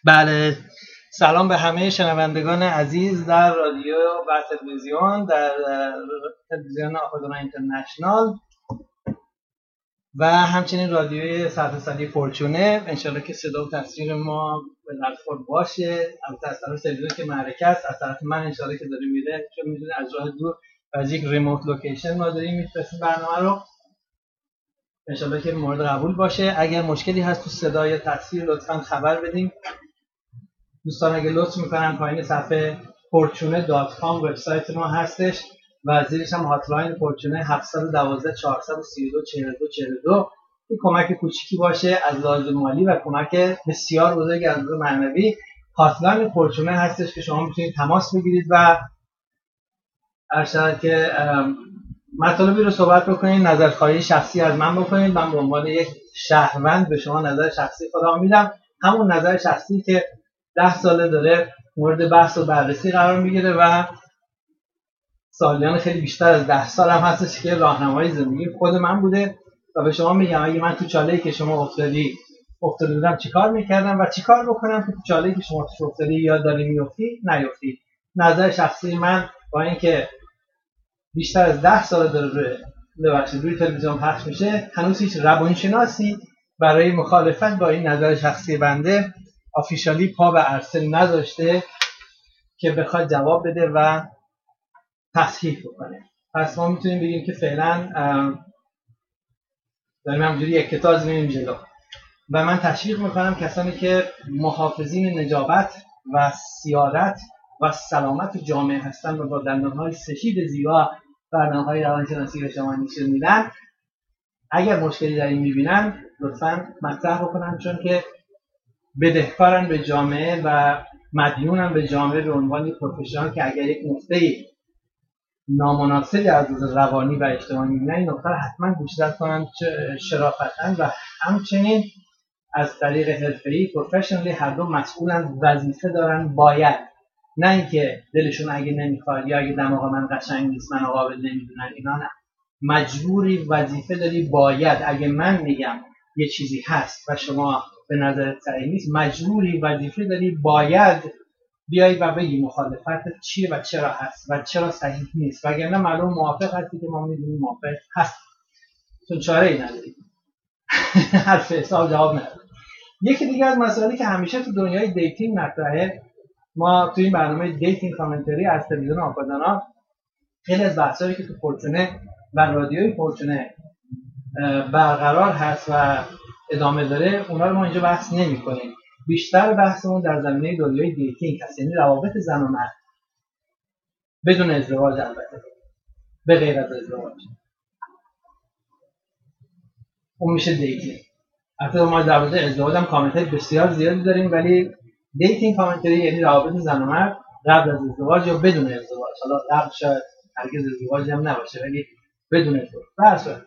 بله، سلام به همه شنوندگان عزیز در رادیو و تلویزیون، در تلویزیون آپادانا اینترنشنال و همچنین رادیوی سرتاسری فورچونه. انشالله که صدا و تصویر ما به دست خود باشه. البته از طرف تلویزیون که معرکه است، از طرف من انشالله که داره میره، چون میدونه از راه دور و از یک ریموت لوکیشن ما داریم میفرستیم برنامه رو. انشالله که مورد قبول باشه. اگر مشکلی هست تو صدا یا تصویر لطفاً خبر بدیم. دوستان اگه لطف میکنن پایین صفحه fortune.com وبسایت ما هستش و زیرش هم هاتلاین فورچونه 712 432 42 42. این کمک کوچیکی باشه از لحاظ مالی و کمک بسیار بزرگی از لحاظ معنوی. هاتلاین فورچونه هستش که شما میتونید تماس بگیرید و هر که مطالبی رو صحبت بکنید، نظرخواهی شخصی از من بکنید. من به عنوان یک شهروند به شما نظر شخصی خودم میدم، همون نظر شخصی که 10 ساله داره مورد بحث و بررسی قرار میگیره و سالیان خیلی بیشتر از 10 سال هم هستش که راهنمای زندگی خود من بوده و به شما میگم اگه من تو چاله‌ای که شما افتاده بودم چیکار میکردم و چیکار بکنم که تو چاله‌ای که شما توش افتادی یا داری میافتی نیافتی. نظر شخصی من با اینکه بیشتر از 10 سال داره روی تلویزیون پخش میشه، هنوز هیچ روانشناسی برای مخالفت با این نظر شخصی بنده آفیشالی پا به عرصه نذاشته که بخواد جواب بده و تصحیح بکنه. پس ما میتونیم بگیم که فعلا داریم همجوری یک کتاز میریم جلو و من تشویق میکنم کسانی که محافظین نجابت و سیادت و سلامت جامعه هستن و با دندانهای سفید زیبا برنامه‌های روانشناسی به شما نشون میدن، اگر مشکلی در این میبینن لطفاً مطرح بکنن، چون که بدهکارن به جامعه و مدیونن به جامعه به عنوان پروفشنال که اگر یک نکته نامناسبی از نظر روانی و اجتماعی میبینن این نکته رو حتما گوشزد کنن شرافتاً و همچنین از طریق حرفه‌ای پروفشنالی هر دو مسئولن، وظیفه دارن، باید، نه اینکه دلشون اگه نمیخواد یا اگه دماغ من قشنگ نیست من قابل نمیدونن، اینا نه. مجبوری، وظیفه داری، باید. اگه من میگم یه چیزی هست و شما به نظرت صحیح نیست، مجبوری، وظیفه داری، باید بیای و بگی مخالفت چیه و چرا هست و چرا صحیح نیست، وگرنه معلوم موافق هستی که ما میدونیم موافق هست، چون چاره ای نداری. حرف حساب جواب نداره. یکی دیگه از مسائلی که همیشه تو دنیای دیتینگ مطرحه، ما تو این برنامه دیتینگ کامنتری از تلویزیون آپادانا خیلی از بحثایی که تو فورچونه و رادیوی فورچونه برقرار هست و ادامه داره، اونا رو ما اینجا بحث نمی‌کنیم. بیشتر بحثمون در زمینه دنیای دیتینگ هست، یعنی روابط زن و مرد بدون ازدواج، البته به غیر از ازدواج، اون میشه دیتینگ. البته ما در مورد ازدواج هم کامنتری بسیار زیادی داریم، ولی دیتینگ کامنتری یعنی روابط زن و مرد قبل از ازدواج یا بدون ازدواج. حالا قبل شاید هرگز ازدواج هم نباشه، ولی بدون ازدواج.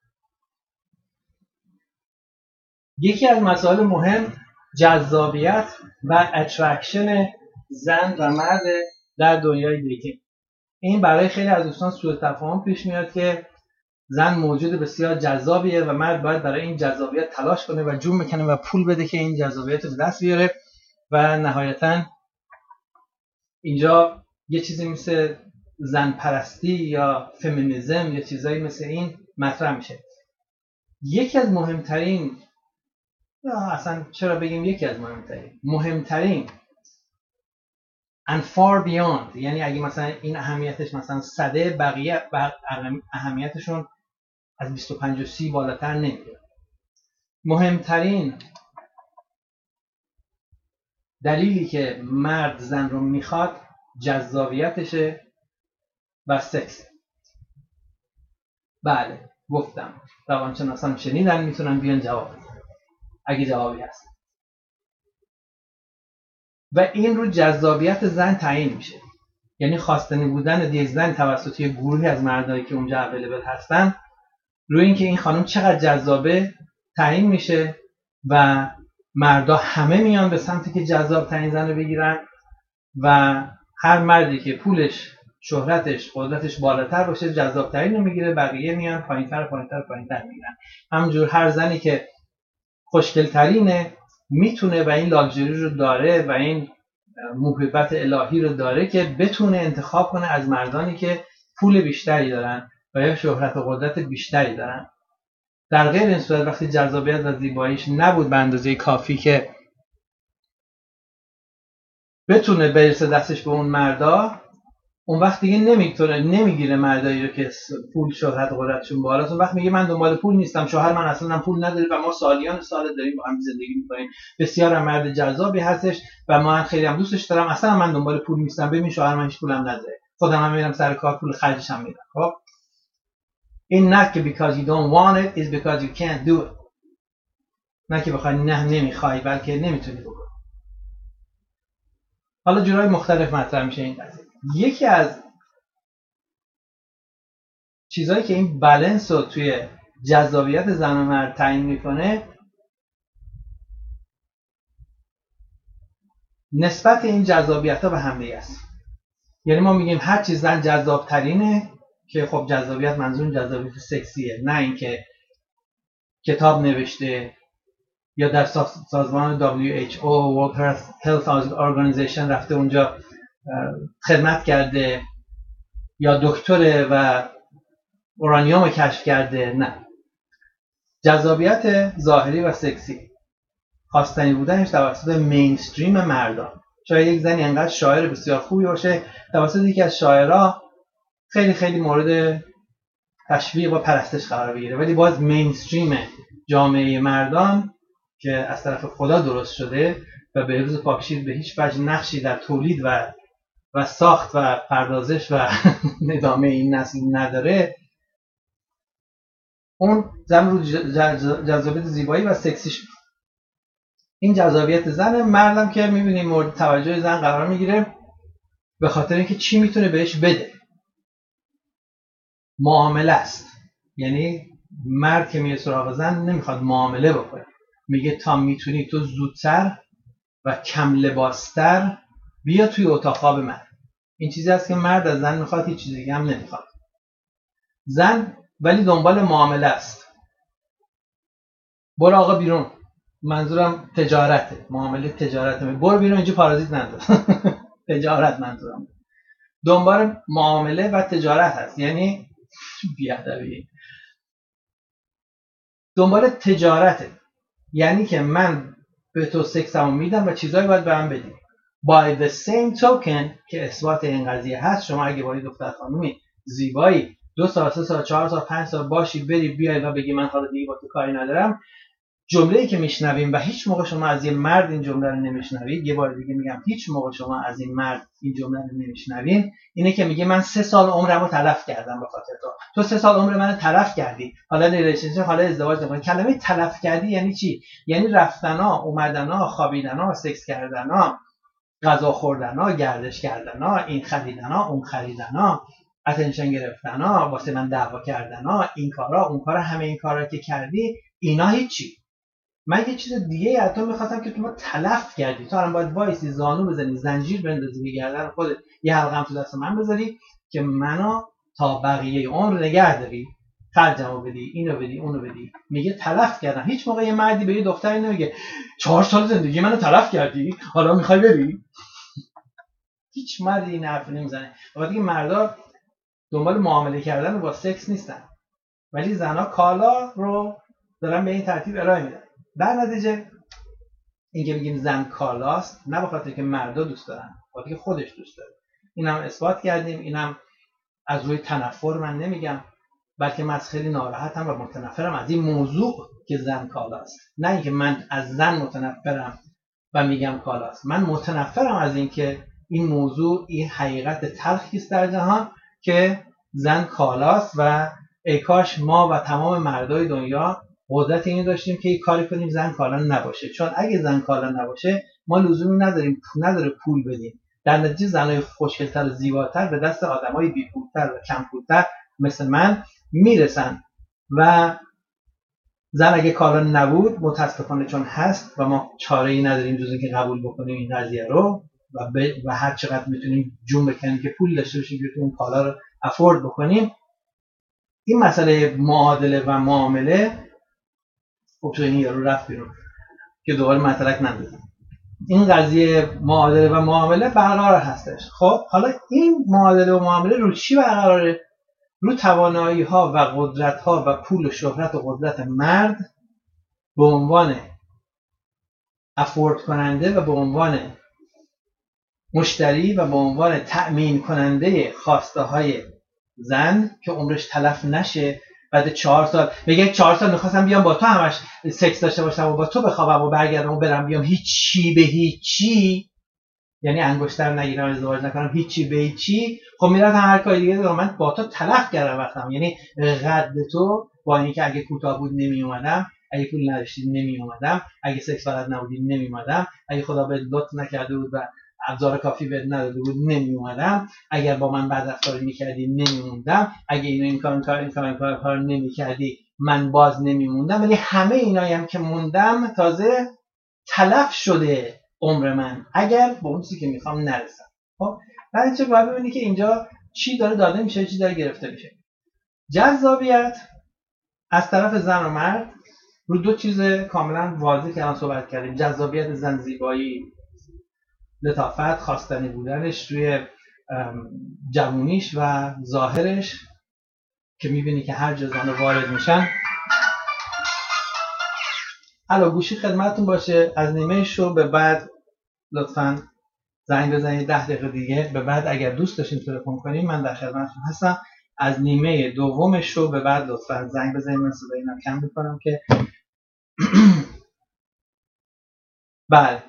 یکی از مسائل مهم جذابیت و اترکشن زن و مرد در دنیای دیتینگ. این برای خیلی از دوستان سوء تفاهم پیش میاد که زن موجود بسیار جذابیه و مرد باید برای این جذابیت تلاش کنه و جون بکنه و پول بده که این جذابیت رو به دست بیاره و نهایتاً اینجا یه چیزی مثل زن پرستی یا فمینیسم یا چیزایی مثل این مطرح میشه. یکی از مهمترین، یا اصلا چرا بگیم یکی از مهمترین and far beyond، یعنی اگه مثلا این اهمیتش مثلا 100، بقیه اهمیتشون از 25 و 30 بالاتر نمیره. مهمترین دلیلی که مرد زن رو میخواد جذابیتشه و سکس. بله گفتم، روانشناسان شنیدن، میتونن بیان جواب بدن اگه جوابی هست. و این رو جذابیت زن تعیین میشه، یعنی خواستنی بودن یک زن توسط یک گروهی از مردایی که اونجا اویلیبل هستن روی اینکه این خانم چقدر جذابه تعیین میشه و مردا همه میان به سمتی که جذاب ترین زن رو بگیرن و هر مردی که پولش، شهرتش، قدرتش بالاتر باشه جذاب ترین رو میگیره، بقیه میان پایینتر میگیرن. همونجور هر زنی که خوشگل ترینه میتونه و این لاکچری رو داره و این موهبت الهی رو داره که بتونه انتخاب کنه از مردانی که پول بیشتری دارن و یا شهرت و قدرت بیشتری دارن. در غیر این صورت وقتی جذابیت و زیباییش نبود به اندازه کافی که بتونه برسه دستش به اون مردا، اون وقت دیگه نمیگیره مردایی رو که پول شهرت و قدرتشون بالاست. اون وقت میگه من دنبال پول نیستم، شوهر من اصلا پول نداره و ما سالیان سال داریم با هم زندگی میکنیم، بسیار مرد جذابی هستش و من خیلی هم دوستش دارم، اصلا من دنبال پول نیستم، ببین شوهر من هیچ پولم نداره، خودم هم میرم سر کار پول خرجش هم میدم. خب این نه که because you don't want it is because you can't do it، نه که بخوای نه نمیخوای، بلکه نمیتونی بکنی. حالا جورای مختلف مطرح میشه این قضیه. یکی از چیزایی که این بالانس رو توی جذابیت زن و مرد تعیین میکنه نسبت این جذابیت ها به هم دیگه است. یعنی ما میگیم هر چیز زن جذاب ترینه، که خب جذابیت منظور جذابیت سکسیه، نه اینکه کتاب نوشته یا در سازمان WHO World Health Organization رفته اونجا خدمت کرده یا دکتره و اورانیوم کشف کرده. نه، جذابیت ظاهری و سکسی خواستنی بودنش توسط مینستریم مردان. شاید یک زنی انقدر شاعر بسیار خوبی باشه توسط یکی از شاعرها خیلی خیلی مورد تشویق و پرستش قرار بگیره، ولی باز مینستریم جامعه مردان که از طرف خدا درست شده و به حفظ پاکشیر به هیچ وجه نقشی در تولید و ساخت و پردازش و ادامه این نسل نداره، اون زن رو جذابیت زیبایی و سکسیش. این جذابیت زن. مردم که میبینیم مورد توجه زن قرار میگیره به خاطر اینکه چی میتونه بهش بده. معامله است. یعنی مرد که میره سراغ زن نمیخواد معامله بکنه، میگه تا میتونی تو زودتر و کم لباستر بیا توی اتاق خواب من. این چیزی است که مرد از زن میخواد، هیچ چیزی دیگه هم نمیخواد. زن ولی دنبال معامله است. برو آقا بیرون، منظورم تجارته، معامله تجارته، برو بیرون اینجا پارازیت ندار. تجارت منظورم، دنبال معامله و تجارت هست. یعنی بیادبی، دنبال تجارته، یعنی که من به تو سکسمو میدم و چیزایی باید به من بدی. by the same token که اثبات این قضیه هست، شما اگه با دختر خانومی زیبایی 2 سال 3 سال 4 سال 5 سال باشی، بری بیای و بگی من حالا دیگه با تو کاری ندارم، جمله‌ای که میشنویم و هیچ موقع شما از یه مرد این جمله رو نمیشنوید، یه بار دیگه میگم هیچ موقع شما از این مرد این جمله رو نمیشنوید، اینه که میگه من 3 سال عمرمو تلف کردم به خاطر تو 3 سال عمر منو تلف کردی، حالا ریلیشنشیپ، حالا ازدواج نکنی. کلمه تلف کردی یعنی چی؟ یعنی رفتنا، اومدنا، خوابیدنا، سکس کردنا، غذا خوردنا، گردش کردنا، این خریدنا، اون خریدنا، اتنشن گرفتنا، واسه من دعوا کردنا، این کارا اون کارا، همه این کارا که کردی اینا هیچی. من یه چیز دیگه از تو می‌خواستم که تو ما تلف کردی. تو الان باید وایسی، زانو بزنی، زنجیر بندازی به گردن خودت، یه حلقه هم تو دست من بذاری که منو تا بقیه عمر نگه داری، خرجمو بدی، اینو بدی، اونو بدی. میگه تلف کردم. هیچ موقع یه مردی به یه دختری نمیگه 4 سال زندگی منو تلف کردی، حالا میخوای بری؟ هیچ مردی این حرفو نمیزنه. وقتی که مردا دنبال معامله کردن با سکس نیستن، ولی زنا کالا رو دارن به این ترتیب ارائه میدن. در نتیجه اینکه بگیم زن کالاست، نه به خاطر که مردا دوست دارن، به خاطر که خودش دوست داره. اینم اثبات کردیم. اینم از روی تنفر من نمیگم، بلکه من خیلی ناراحتم و متنفرم از این موضوع که زن کالاست. نه اینکه من از زن متنفرم و میگم کالاست، من متنفرم از اینکه این موضوع این حقیقت تلخی است در جهان که زن کالاست و ای کاش ما و تمام مردای دنیا قدرت اینو داشتیم که یک کاری کنیم زن کالا نباشه. چون اگه زن کالا نباشه ما لزومی نداره پول بدیم. در نتیجه زنای خوشگل‌تر و زیباتر به دست آدمای بی‌پولتر و کم پولتر مثل من میرسن و زن اگه کالا نبود، متاسفانه چون هست و ما چاره‌ای نداریم جز اینکه قبول بکنیم این قضیه رو و هر چقدر میتونیم جون بکنیم که پول داشته باشیم که اون کالا رو افورد بکنیم. این مسئله معادله و معامله، خب تو این یارو رفت بیرون که دوباره مطلق نندازم. این قضیه معادله و معامله برقرار هستش. خب حالا این معادله و معامله رو چی برقراره؟ رو توانایی ها و قدرت ها و پول و شهرت و قدرت مرد به عنوان افورد کننده و به عنوان مشتری و به عنوان تأمین کننده خواسته های زن که عمرش تلف نشه. بعد 4 سال میگه 4 سال میخواستم بیام با تو همش سکس داشته باشم و با تو بخوابم و برگردم و برم بیام هیچی به هیچی، یعنی انگشتر نگیرم ازدواج نکنم هیچی به هیچی. خب میرم هر کاری دیگه دارم. من با تو تلف کردم وقتم، یعنی قد تو با اینکه اگه کوتاه بود نمی اومدم، اگه پول نداشتی نمی اومدم، اگه سکس بلد نبودی نمی اومدم، اگه خدا بهت لطف نکرده بود و ابزار کافی بهت نداده بود نمی اومدم، اگر با من بد رفتاری میکردی نمی موندم، اگه این کار نمی کردی من باز نمی موندم. ولی همه اینایی هم که موندم تازه تلف شده عمر من اگر به اون چیزی که میخوام نرسم. خب بعد چه باید ببینی که اینجا چی داره داده میشه، چی داره گرفته میشه. جذابیت از طرف زن و مرد رو دو چیز کاملا واضح که الان صحبت کردیم. جذابیت زن، زیبایی، لطافت، خواستنی بودنش روی جوونیش و ظاهرش که میبینی که هر جا زن وارد میشن. حالا گوشی خدمتتون باشه. از نیمه شو به بعد لطفاً زنگ بزنید 10 دقیقه دیگه به بعد اگر دوست داشتین تلفن کنیم من در خدمتتون هستم. از نیمه دوم شو به بعد لطفاً زنگ بزنید. من صدای اینم کم میکنم که بله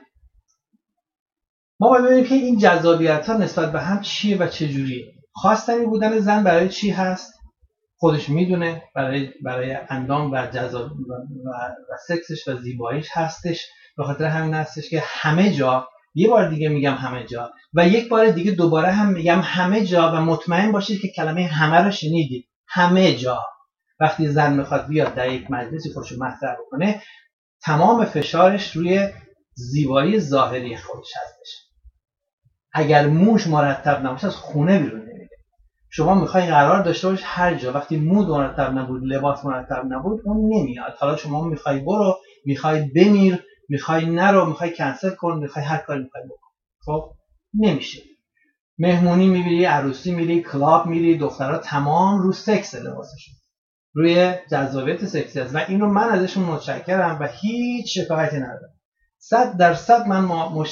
ما باید ببینیم که این جذابیت ها نسبت به هم چیه و چه جوریه. خواستنی بودن زن برای چی هست خودش میدونه، برای اندام و جذاب و سکسش و زیباییش هستش. به خاطر همین هستش که همه جا، یه بار دیگه میگم همه جا و یک بار دیگه دوباره هم میگم همه جا و مطمئن باشید که کلمه همه رو شنیدید. همه جا وقتی زن میخواد بیاد در یک مجلسی خودش رو مطرح بکنه تمام فشارش روی زیبایی ظاهری خودش هستش. اگر موش مرتب نباشه از خونه بیرون نمیره. شما میخوای قرار داشته باش هر جا، وقتی مود مرتب نبود، لباس مرتب نبود، اون نمیاد. حالا شما میخوای برو، میخوای بمیر، میخوای نرو، میخوای کنسل کن، میخوای هر کاری میخوای بکن. خب نمیشه. مهمونی میبری، عروسی میری، کلاب میری، دخترها تمام رو سکس لباسشون، روی جذابیت سکسی است و اینو من ازشون متشکرم و هیچ شکایتی ندارم. 100% من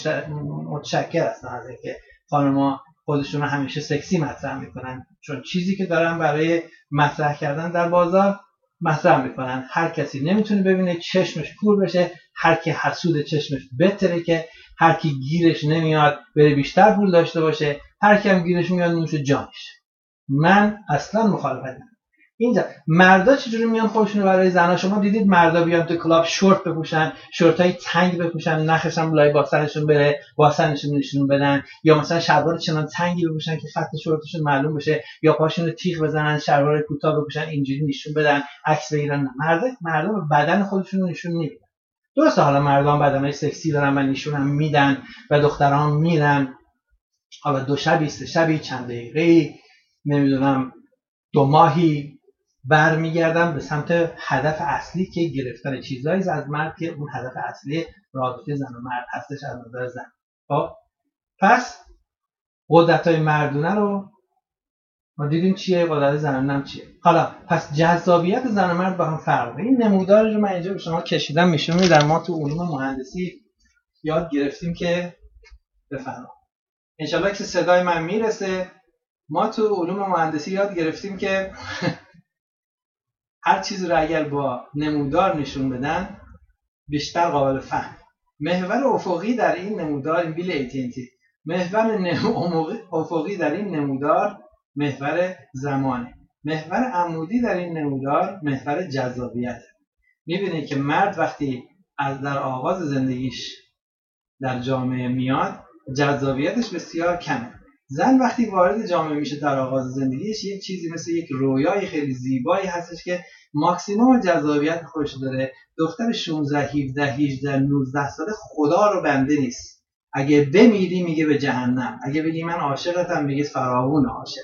متشکر هستم از اینکه خانم‌ها خودشون رو همیشه سکسی مطرح میکنن، چون چیزی که دارن برای مطرح کردن در بازار مطرح میکنن. هر کسی نمیتونه ببینه، چشمش کور بشه، هر کی حسود چشمش بتره، که هر کی گیرش نمیاد بره بیشتر پول داشته باشه، هر کی هم گیرش میاد نوش جانش. من اصلا مخالفت ندارم. اینجا مردا چجوری میان خودشون رو برای زنا، شما دیدید مردا بیان تو کلاب شورت بپوشن، شورتای تنگ بپوشن، نخش هم لای باسنشون بره، باسنشون نشون بدن، یا مثلا شلوار چنان تنگی بپوشن که خط شورتشون معلوم بشه، یا پاشون رو تیغ بزنن، شلوار کوتاه بپوشن اینجوری نشون بدن، عکس بگیرن. مردا بدن خودشون رو نشون نمیدن. درسته حالا مردان بدنای سکسی دارن و نشون هم میدن و دختران میرن حالا 2 شبی 3 شبی چند دقیقه‌ای نمیدونم 2 ماهی برمیگردم به سمت هدف اصلی که گرفتن چیزایی از مرد، که اون هدف اصلی رابطه زن و مرد هستش از نظر زن. خب پس قدرت‌های مردونه رو ما دیدیم چیه، قدرت زنانه هم چیه. حالا پس جذابیت زن و مرد با هم فرق داره. این نمودار رو من اینجا به شما کشیدم، نشون میدم. ما تو علوم مهندسی یاد گرفتیم که بفرما انشالله که صدای من میرسه. ما تو علوم مهندسی یاد گرفتیم که هر چیزی رو اگر با نمودار نشون بدن بیشتر قابل فهم. محور افقی در این نمودار، این بیل ایتینتی، محور افقی در این نمودار محور زمانه، محور عمودی در این نمودار محور جذابیت. میبینید که مرد وقتی از در آغاز زندگیش در جامعه میاد جذابیتش بسیار کمه. زن وقتی وارد جامعه میشه در آغاز زندگیش یک چیزی مثل یک رویای خیلی زیبایی هستش که ماکسیموم جذابیت خودش داره. دختر 16 17 18 19 ساله خدا رو بنده نیست. اگه بمیری میگه به جهنم، اگه بگی من عاشقتم میگه فراوون عاشق،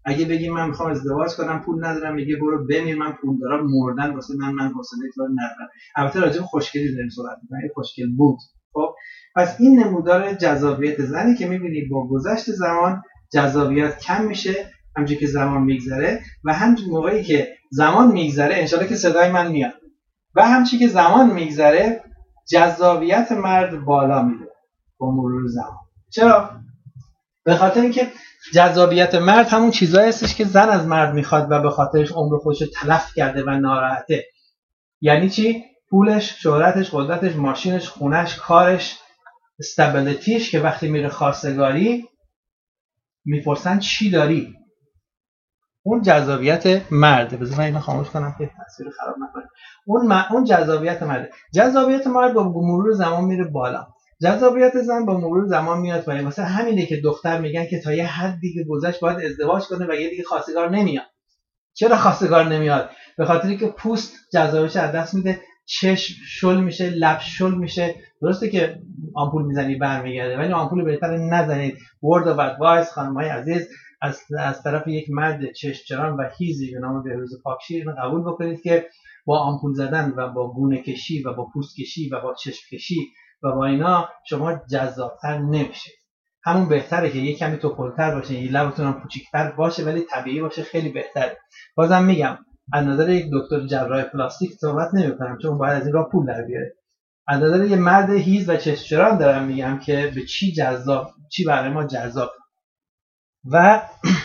اگه بگی من میخوام ازدواج کنم پول ندارم، میگه برو بمیر، من پول دارم مردن واسه من حوصله تو رو ندارم. البته راجع به خوشگلی داریم صحبت می‌کنیم، خوشگل بود. خب پس این نمودار جذابیت زنی که می‌بینی با گذشت زمان جذابیت کم میشه همونجوری که زمان میگذره، و همون موقعی که زمان میگذره انشالله که صدای من میاد، و همچنین که زمان میگذره جذابیت مرد بالا میره با مرور زمان. چرا؟ به خاطر اینکه جذابیت مرد همون چیزایی هستش که زن از مرد میخواد و به خاطرش عمر خودش رو تلف کرده و ناراحته. یعنی چی؟ پولش، شهرتش، قدرتش، ماشینش، خونش، کارش، استابیلیتیش، که وقتی میره خواستگاری میپرسن چی داری. اون جذابیت مرده. بذار من اینو خاموش کنم که تصویر خراب نکنه. اون جذابیت مرده. جذابیت مرد با مرور زمان میره بالا. جذابیت زن با مرور زمان میاد پایین. مثلا همینه که دختر میگن که تا یه حد دیگه گذشت باید ازدواج کنه و یه دیگه خواستگار نمیاد. چرا خواستگار نمیاد؟ به خاطری که پوست جذابیتش از دست میده، چشم شل میشه، لب شل میشه. درسته که آمپول میزنی برمیگرده، ولی آمپول بهتره نزنید. word of advice خانم‌های عزیز از طرف یک مرد چشمچران و هیزی به نام بهروز پاکشیر قبول بکنید که با آمپول زدن و با گونه کشی و با پوست کشی و با چشم کشی و با اینا شما جذابتر نمیشید. همون بهتره که یه کمی توپلتر باشه، یه لبتون هم کوچیک‌تر باشه ولی طبیعی باشه، خیلی بهتره. بازم میگم از نظر یک دکتر جراح پلاستیک صحبت نمی‌کنم چون باید از این راه پول در بیاره. از نظر یه مرد هیز و چشمچران دارم میگم که به چی جذاب، چی برای ما جذاب. و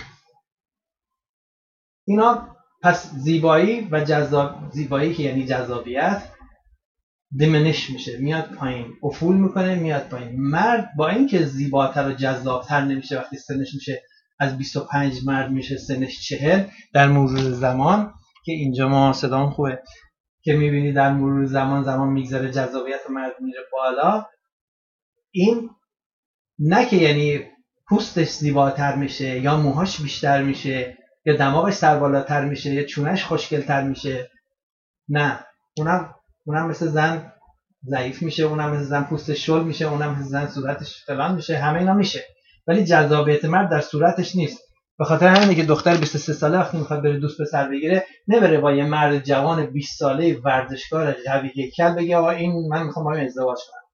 اینا پس زیبایی و زیبایی که یعنی جذابیت دیمنش میشه، میاد پایین، افول میکنه، میاد پایین. مرد با اینکه زیباتر و جذابتر نمیشه وقتی سنش میشه از 25 مرد میشه سنش 40 در مرور زمان، که اینجا ما صدام خوبه که میبینی در مرور زمان میگذره جذابیت مرد میره بالا. این نه که یعنی پوستش زیباتر میشه یا موهاش بیشتر میشه یا دماغش سربالاتر میشه یا چونش خوشگلتر میشه، نه، اونم مثل زن ضعیف میشه، اونم مثل زن پوستش شل میشه، اونم مثل زن صورتش فلان میشه، همه اینا میشه، ولی جذابیت مرد در صورتش نیست. به خاطر همینه که دختر 23 ساله وقتی میخواد بره دوست پسر بگیره نبره با یه مرد جوان 20 ساله ورزشکار قوی هیکل بگه آقا این من میخوام با این ازدواج کنم.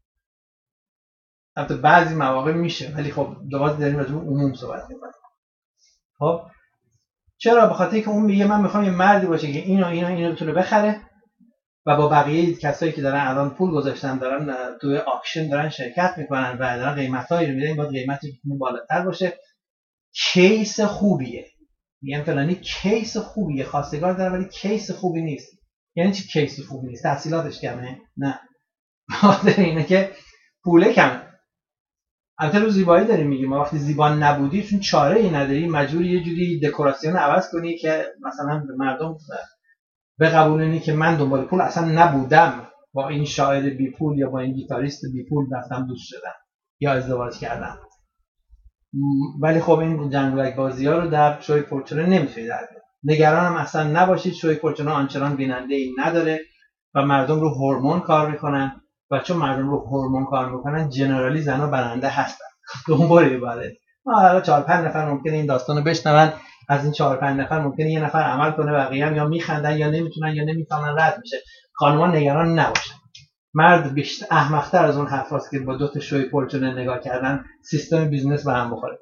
البته بعضی مواقع میشه ولی خب دوباره داریم راجع به عموم صحبت میکنیم. خب چرا؟ به خاطر اینکه اون میگه من میخوام یه مردی باشه که اینو بتونه بخره و با بقیه کسایی که دارن الان پول گذاشتن دارن توی آکشن دارن شرکت میکنن و دارن قیمتایی رو میدن، باید قیمتش بالاتر باشه. کیس خوبیه، میگن فلانی کیس خوبیه، خواستگار داره ولی کیس خوبی نیست. یعنی چی کیس خوبی نیست؟ تحصیلاتش کمه؟ نه، خاطر اینه که پوله کمه. البته رو زیبایی داریم میگیم، وقتی زیبا نبودی چون چاره ای نداری مجبوری یه جوری دکوراسیون عوض کنی که مثلا به مردم بقبولونی که من دنبال پول اصلا نبودم، با این شاعر بی پول یا با این گیتاریست بی پول رفتم دوست شدم یا ازدواج کردم. ولی خب این جنگولک بازی‌ها رو در شوی فورچونا نمیشه در بیاره. نگرانم اصلا نباشید، شوی فورچونا آنچنان بیننده‌ای نداره و مردم رو هورمون کار میکنن و چون مردم رو هورمون کار میکنن جنرالی زنا برنده هستن. دنبال عبادت. حالا 4 5 نفر ممکنه این داستانو بشنون، از این 4 5 نفر ممکنه یه نفر عمل کنه، بقیه هم یا میخندن یا نمیتونن یا نمیفهمن رد میشه. خانم‌ها نگران نباشن. مرد بیشتر احمق‌تر از اون حرفاست که با 2 تا شوی فورچونا نگاه کردن سیستم بیزنس به هم بخوره.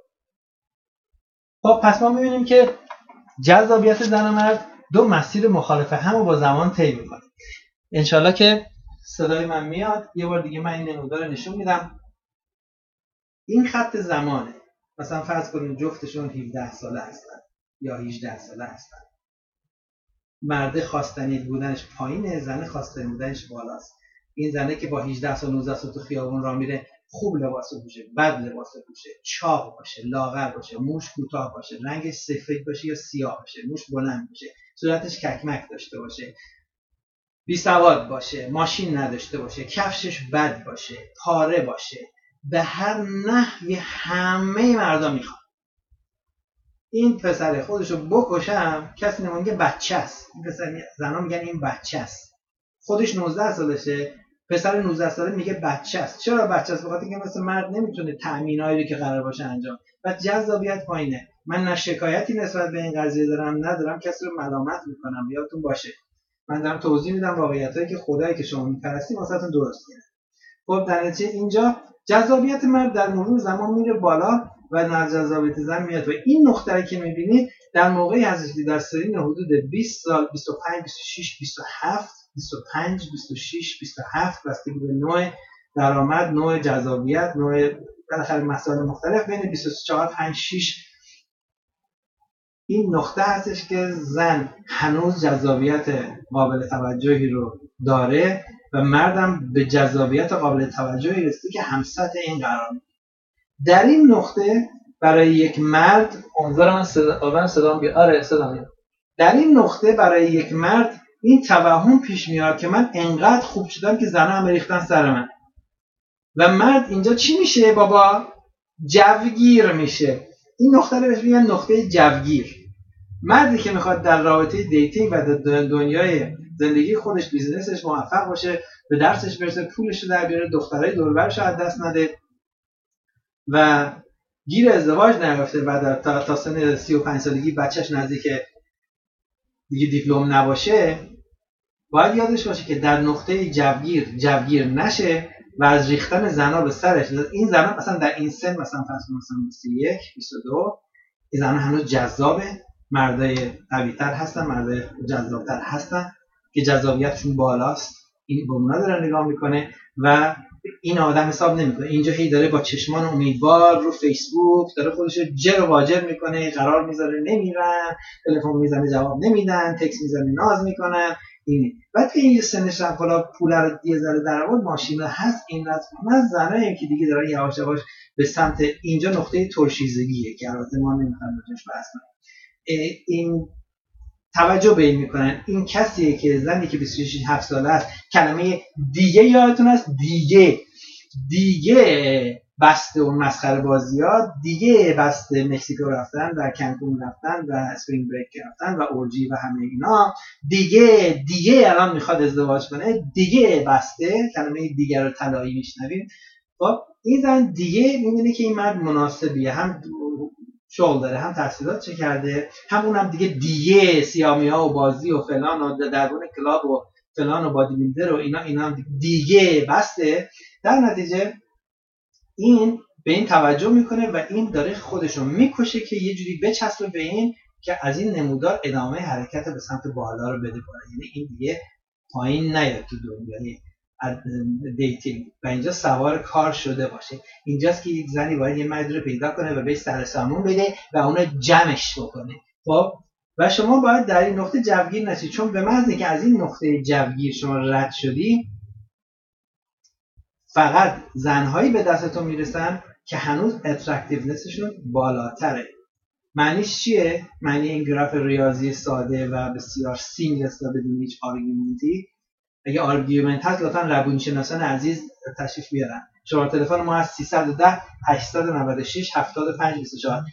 خب پس ما می‌بینیم که جذابیت زن و مرد 2 مسیر مخالف هم رو با زمان طی می‌کنه. انشالله که صدای من میاد. یه بار دیگه من این نمودار رو نشون میدم. این خط زمانه. مثلا فرض کنید جفتشون 17 ساله هستن یا 18 ساله هستن. مرد خواستنی بودنش پایینه، زن خواستنی بودنش بالاست. این زنه که با 18 سال 19 سال تو خیابون راه میره خوب لباس بپوشه، بد لباس بپوشه، چاق باشه، لاغر باشه، موش کوتاه باشه، رنگش سفید باشه یا سیاه باشه، موش بلند باشه، صورتش ککمک داشته باشه، بی سواد باشه، ماشین نداشته باشه، کفشش بد باشه، پاره باشه، به هر نحوی همه مردم میخوان این پسر خودشو بکشم، کسی نمیگه بچه است. این پسر زنا میگن این بچه است. خودش 19 سالشه، پسر 19 ساله میگه بچه است. چرا بچه است؟ بخاطر اینکه مثل مرد نمیتونه تأمینایی که قرار باشه انجام. و جذابیت پایینه. من نه شکایتی نسبت به این قضیه دارم، ندارم کسی رو ملامت میکنم. یادتون باشه من دارم توضیح میدم واقعیتایی که خدایی که شما میپرستید واسهتون درست کنه. خب در نتیجه اینجا جذابیت مرد در مرور زمان میره بالا و جذابیت زن میاد و این نقطه که میبینید در موقعی هستش که در سنین حدود 20 سال، 25 26 27 25 26 27 بستگی به نوع درآمد، نوع جذابیت، نوع بالاخره مسائل مختلف، بین 24 5 6 این نقطه هستش که زن هنوز جذابیت قابل توجهی رو داره و مردم به جذابیت قابل توجهی رسیده که همسط این قرار میگیره. در این نقطه برای یک مرد در این نقطه برای یک مرد این توهم پیش میاد که من انقدر خوب شدم که زنها هم ریختن سر من و مرد اینجا چی میشه بابا؟ جوگیر میشه. این نقطه رو بهش میگن نقطه جوگیر. مردی که میخواد در رابطه دیتینگ و در دنیای زندگی خودش بیزنسش موفق باشه، به درسش برسه، پولش رو در بیاره، دخترای دور و برش رو از دست نده و گیر ازدواج نیفته و تا سن 35 سالگی بچهش نزدیک دیگه دیپلم نباشه، باید یادش باشه که در نقطه جوگیر نشه و از ریختن زنا به سرش. این زنا مثلا در این سن مثلا فرض کن مثلا 21 22 این زنا هنوز جذابه، مردای قوی‌تر هستن، مردای جذاب‌تر هستن که جذابیتشون بالاست. این به اونا داره نگاه میکنه و این آدم حساب نمیکنه. اینجا هی داره با چشمان امیدوار رو فیسبوک داره خودش رو جر و واجر میکنه، قرار میذاره نمیرن، تلفن میزنه جواب نمیدن، تکست میزنه ناز میکنن. اینه بعد که این سنش رفت بالا، پول رو یه ذره در آورد، ماشین هست، این من زنایی که دیگه دارن یواش یواش به سمت اینجا نقطه ترشیزگیه که البته ما نمیخوایم راجعش بحث کنیم. این توجه به این میکنن این کسیه که زنی که 26 7 ساله است، کلمه دیگه یادتون است، دیگه بسته اون مسخره بازیات، دیگه بسته مکزیکو رفتن و کانکون رفتن و اسپرینگ بریک رفتن و اورجی و همه اینا، دیگه الان میخواد ازدواج کنه، دیگه بسته. کلمه دیگه رو طلایی میشنویم. خب این زن دیگه میبینه که این مرد مناسبیه، هم شغل داره، هم تحصیلات چه کرده، هم اونم دیگه سیامیا و بازی و فلان و درون کلاب و فلان و بادی بیلدر و اینا هم دیگه بسته. در نتیجه این به این توجه میکنه و این داره خودشو میکشه که یه جوری بچسبه به این که از این نمودار ادامه حرکت به سمت بالا رو بده بالا، یعنی این دیگه پایین نیاد تو دنیای دیتینگ و اینجا سوار کار شده باشه. اینجاست که یک زنی باید یه مردی رو پیدا کنه و بهش سر سامون بده و اونو جمعش بکنه. خب و شما باید در این نقطه جوگیر نشید، چون به محض اینکه از این نقطه جوگیر شما رد شدی، فقط زنهایی به دستتون میرسن که هنوز اترکتیونسشون بالاتره. معنیش چیه؟ معنی این گراف ریاضی ساده و بسیار سینگلس و بدون هیچ آرگومنتی. اگه آرگومنت هست لطفاً روانشناسان عزیز تشریف بیارن. شماره تلفن ما از 310 896 75 24.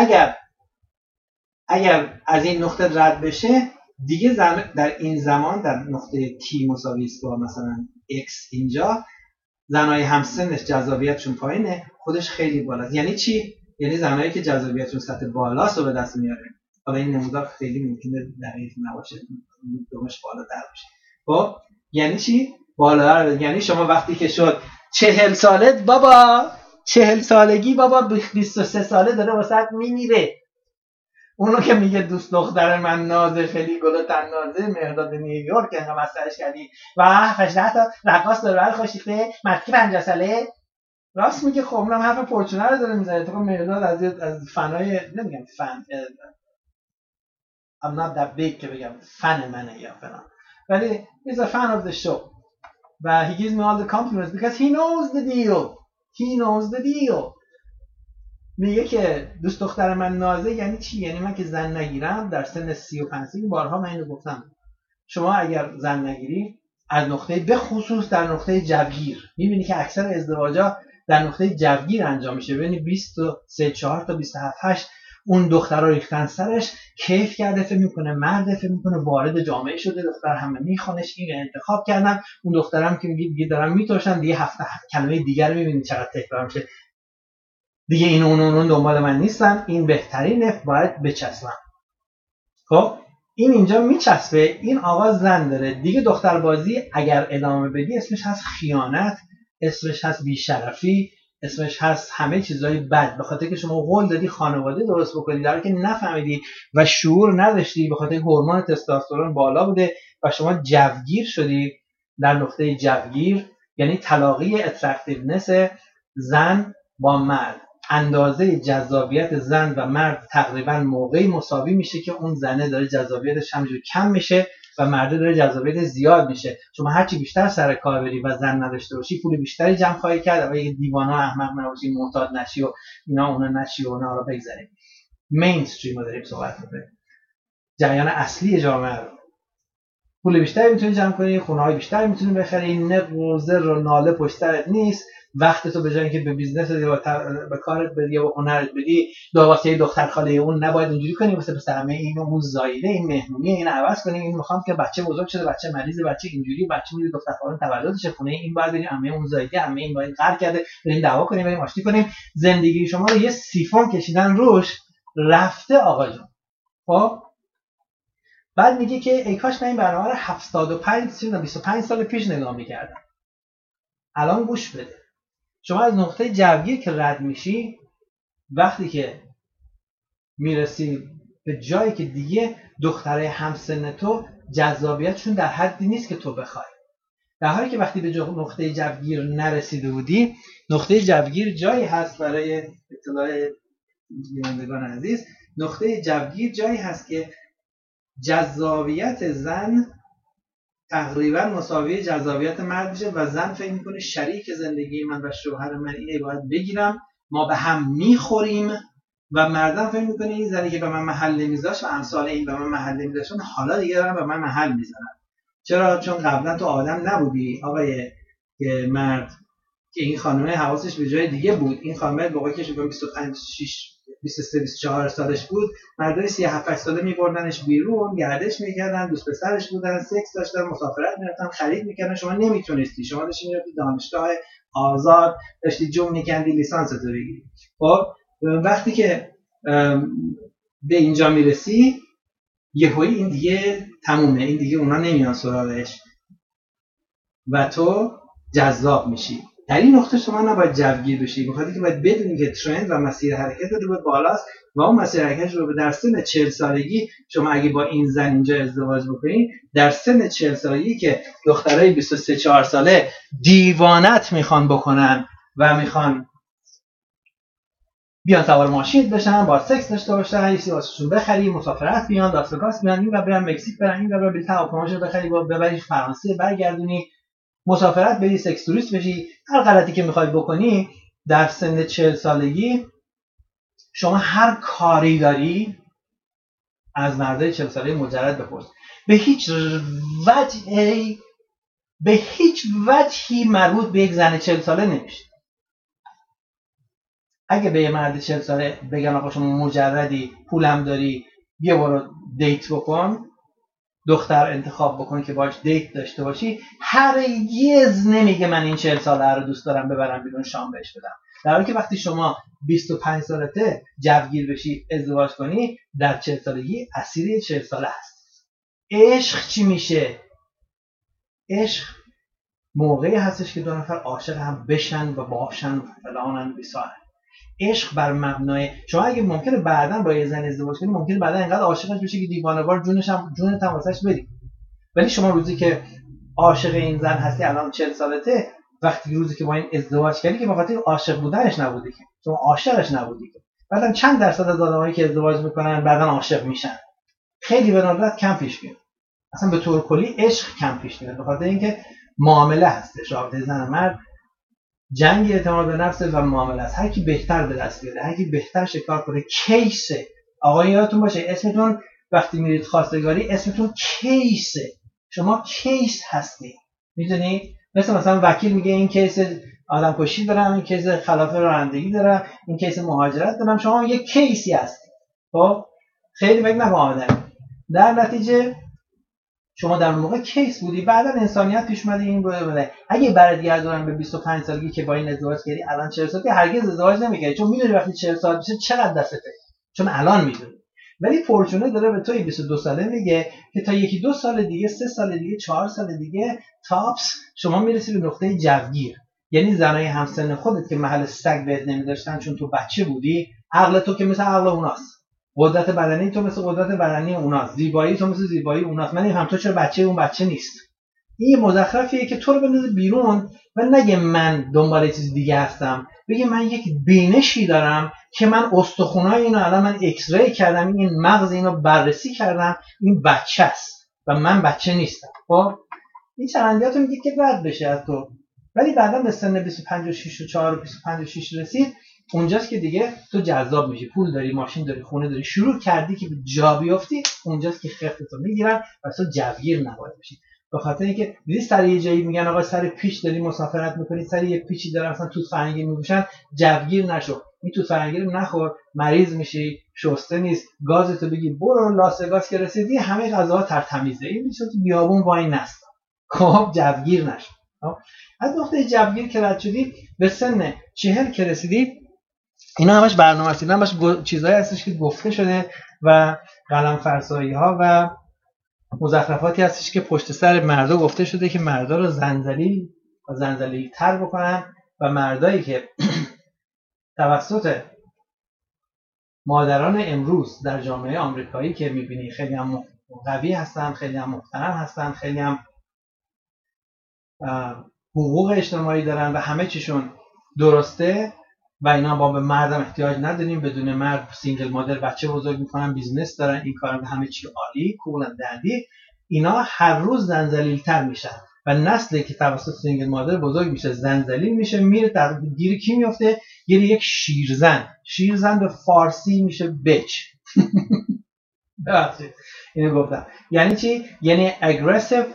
اگر از این نقطه رد بشه دیگه در این زمان در نقطه t مساوی است با مثلا x اینجا، زنای همسنش جذابیتشون پایینه، خودش خیلی بالاست. یعنی چی؟ یعنی زنایی که جذابیتشون سطح بالاست رو به دست میاره. حالا این نمودار خیلی ممکنه دقیق نباشه، دومش بالاتر باشه. خب یعنی چی؟ بالا. یعنی شما وقتی که شد 40 ساله بابا، 40 سالگی بابا 23 ساله داره واسط میمیره. اونو که میگه دوست دختر من نازه، خیلی گل و تنازه، مرداد نیویورک انقدر مسئلهش کردی و 18 تا رقاص داره خوشیخته مرکی 50 ساله. راست میگه. خب اونم حرف فورچونا رو داره میزنه. تو مرداد از فنای نمیگم فن I'm not that big که بگم فن منه یا فلان، ولی he's a fan of the show و he gives me all the compliments because he knows the deal. میگه که دوست دختر من نازه یعنی چی؟ یعنی من که زن نگیرم در سن 35 سالگی. بارها من اینو گفتم، شما اگر زن نگیری از نقطه به خصوص در نقطه جوگیر میبینی که اکثر ازدواجا در نقطه جوگیر انجام میشه. ببینی 23 4 تا 27 8 اون دخترها ریختن سرش، کیف کرده، فکر میکنه مرد، فکر میکنه وارد جامعه شده، دختر همه میخوانش، این انتخاب کردن. اون دخترم که میگه دیگه دارن میترشن، دیگه هفته کلمه دیگر رو میبینی چقدر تکرار میشه. دیگه این اون دنبال من نیستن، این بهترینه، باید بچسبم. خب این اینجا میچسبه، این آقا زن داره دیگه. دختر بازی اگر ادامه بدی اسمش هست خیانت، اسمش هست بیشرفی، اسمش هست همه چیزهای بد، به خاطر که شما قول دادی خانواده درست بکنی در حالی که نفهمیدی و شعور نداشتی، به خاطر هورمون تستوسترون بالا بوده و شما جوگیر شدی. در نقطه جوگیر یعنی تلاقی اترکتیونس زن با مرد، اندازه جذابیت زن و مرد تقریبا موقعی مساوی میشه که اون زنه داره جذابیتش همینجور کم میشه و مرد داره جذابیت زیاد میشه. شما هرچی بیشتر سر کار بری و زن نداشته باشی پول بیشتری جمع خواهی کرد و یه دیوانه احمق نباشی، معتاد نشی و اینا اونا نشی و اونا رو بگذاریم. مینستریم رو داریم صحبت میکنیم، جریان اصلی جامعه رو. پول بیشتری میتونی جمع کنی، خونه‌های بیشتری میتونی بخری، نق و زر و ناله پشت سرت نیست. وقتتو به جای اینکه به بیزنس یا به کارت بدی یا به هنرت بدی واسه دختر خاله اون نباید اینجوری کنی، واسه پسرعمه این اون زایده این مهمونی این عوض کنی. این میخوام که بچه بزرگ شده، بچه مریض، بچه اینجوری، بچه میره دختر خاله تولدش خونه این باید بریم عمه اون زایده، عمه این باید قهر کرده، بریم دعوا کنیم، بریم آشتی کنیم. زندگی شما رو یه سیفون کشیدن روش رفته آقا جون. خب بعد میگه که ای کاش من این برنامه رو 25 سال پیش نگاه میکردم. الان گوش بده. شما از نقطه جوگیر که رد میشی، وقتی که میرسی به جایی که دیگه دختره همسن تو جذابیتشون در حدی نیست که تو بخوای، در حالی که وقتی به نقطه جوگیر نرسیده بودی، نقطه جوگیر جایی هست برای اطلاع بینندگان عزیز، نقطه جوگیر جایی هست که جذابیت زن تقریبا مساوی جذابیت مرد میشه و زن فکر میکنه شریک زندگی من و شوهر من اینه، باید بگیرم، ما به هم میخوریم. و مردم فکر میکنه این زنی که به من محل نمیذاشت و امثال این به من محل نمیذاشتن حالا دیگه دارن به من محل میزنن. چرا؟ چون قبلا تو آدم نبودی آقای مرد که این خانمه حواسش به جای دیگه بود. این خانمه موقعی که 25 6 23 24 سالش بود، مردای 37 ساله میبردنش بیرون، گردش میکردن، دوست پسرش بودن، سکس داشتن، مسافرت میرفتن، خرید میکردن. شما نمیتونستی، شما داشتی میرفتی دانشگاه آزاد، داشتی جون میکندی لیسانس تو بگیری. خب وقتی که به اینجا میرسی یهویی این دیگه تمومه، این دیگه اونا نمیان سراغش و تو جذاب میشی. در این نقطه شما نباید جوگیر بشی، بخاطر که باید بدونی که ترند و مسیر حرکت رو به بالاست و اون مسیر حرکت رو در سن 40 سالگی شما اگه با این زن اینجا ازدواج بکنی، در سن 40 سالگی که دخترای 23 4 ساله دیوانت میخوان بکنن و میخوان بیان سوار ماشین بشن، با سکس داشته باشن، یه چیزی واسهشون بخری، مسافرت بیان، لاس وگاس بیان، این و برن مکزیک برن، این و برن بلیط هواپیماشو بخری ببری فرانسه برگردونی، مسافرت بری، سکس توریست بشی، هر غلطی که میخوای بکنی. در سن 40 سالگی شما هر کاری داری از مردای 40 ساله مجرد بپرس، به هیچ وجهی مربوط به یک زن 40 ساله نمیشه. اگه به یه مرد 40 ساله بگن آقا شما مجردی، پولم داری، بیا برو دیت بکن، دختر انتخاب بکن که باش دیت داشته باشی، هرگز نمیگه من این 40 ساله رو دوست دارم ببرم بیرون شام بهش بدم. در حالی که وقتی شما 25 سالته جوگیر بشی ازدواج کنی، در 40 سالگی اسیر 40 ساله هست. عشق چی میشه؟ عشق موقعی هستش که دو نفر عاشق هم بشن و باشن و فلانن بسارن. عشق بر مبنای شما اگه ممکنه بعداً با یه زن ازدواج کنی، ممکنه بعداً اینقدر عاشقش بشی که دیوانه‌وار جونت هم واسش بدی. ولی شما روزی که عاشق این زن هستی، الان 40 سالته، وقتی روزی که با این ازدواج کردی که به خاطر عاشق بودنش نبودی که، شما عاشقش نبودی که. بعداً چند درصد از آدمایی که ازدواج میکنن بعداً عاشق میشن؟ خیلی به ندرت کم پیش میاد. اصلا به طور کلی عشق کم پیش میاد، به خاطر اینکه معامله هستش. رابطه زن و مرد جنگ اعتماد به نفس و معامله است. هر کی بهتر به دست بیاره، هر کی بهتر شکار کنه، کیسه. آقا یادتون باشه اسمتون وقتی میرید خواستگاری اسمتون کیسه. شما کیس هستی. میدونی؟ مثلا وکیل میگه این کیس آدم کشی دارم، این کیس خلاف رانندگی دارم، این کیس مهاجرت دارم. شما یک کیسی هستی. خب خیلی فکر نکن آدمی. در نتیجه شما در اون موقع کیس بودی، بعدا انسانیت پیش اومده این بوده. اگه برگردونن به 25 سالگی که با این ازدواج کردی الان 40 سالگی هرگز ازدواج نمی‌کردی، چون میدونی وقتی 40 سال بشه چقدر دستته، چون الان میدونی. ولی فورچونه داره به توی 22 ساله میگه که تا 1-2 سال دیگه، 3 سال دیگه، 4 سال دیگه تاپس شما میرسی به نقطه جوگیر. یعنی زنای همسن خودت که محل سگ بهت نمی‌داشتن چون تو بچه بودی، عقل تو که مثل عقل اوناست، قدرت بدنی تو مثل قدرت بدنی اوناست، زیبایی تو مثل زیبایی اوناست. من هم تو چرا بچه اون بچه نیست؟ این مزخرفیه که تو رو بندازه بیرون و نگه من دنبال چیز دیگه هستم، بگه من یک بینشی دارم که من استخونای اینو الان من ایکس ری کردم، این مغز اینو بررسی کردم، این بچه است و من بچه نیستم. خب این چرندیاتو میگه که رد بشه از تو. ولی بعدا به سن 25 و 6 و 4 و 25 و 6 رسید، اونجاست که دیگه تو جذاب میشی، پول داری، ماشین داری، خونه داری، شروع کردی که به جا بیافتی، اونجاست که خفتتو میگیرن و تو جوگیر نباید بشی. به خاطر اینکه دیدی سر یه جایی میگن آقا سر پیچ داری مسافرت میکنی، سر یه پیچی دارن مثلا توت فرنگی میپوشن، جوگیر نشو، این توت فرنگی رو نخور، مریض میشی، شسته نیست، گازتو بگی برو لاس وگاس که رسیدی همه غذاها ترتمیزه، این میشه تو بیابون وای نستا. خب جوگیر نشو. از نقطه جوگیر که رد شدی به سن 40 که رسیدی، اینا همش برنامه‌ریزی دیدن، باش چیزایی هستش که گفته شده و قلم فرسایی‌ها و مزخرفاتی هستش که پشت سر مردا گفته شده که مردا رو زنجلی‌تر بکنن و مردایی که توسط مادران امروز در جامعه آمریکایی که می‌بینی خیلی هم قوی هستن، خیلی هم محترم هستن، خیلی هم حقوق اجتماعی دارن و همه چیشون درسته و اینا با به مردم احتیاج نداریم، بدون مرد سینگل مادر بچه بزرگ میکنن، بیزنس دارن، این کارا همه چی عالی، کول اند دندی، اینا هر روز زنجلیل‌تر میشن و نسلی که توسط سینگل مادر بزرگ میشه زنجلیل میشه، میره در گیر کی میفته؟ گیر یک شیرزن به فارسی میشه بچ. ببخشید اینو گفتم. یعنی چی؟ یعنی اگریسیو،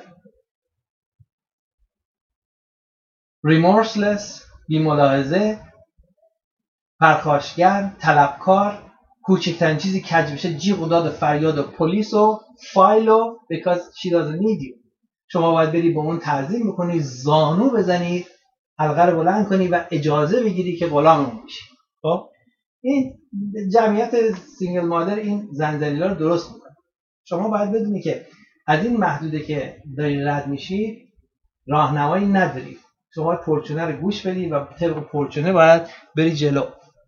ریمورسلس، بی‌ملاحظه، پرخاشگر، طلبکار، کوچکترین چیزی کج بشه جیغ و داد و فریاد و پلیس و فایل و because she doesn't need you. شما باید بری به اون تعظیم بکنی، زانو بزنی، حلقه رو بلند کنی و اجازه بگیری که غلام اون بشی. خب این جمعیت سینگل مادر این زنجلیلا رو درست میکنه. شما باید بدونی که از این محدوده که داری رد میشی راهنمایی نداری. شما باید پورچونه رو گوش بدی و طبق پورچونه باید بری جلو.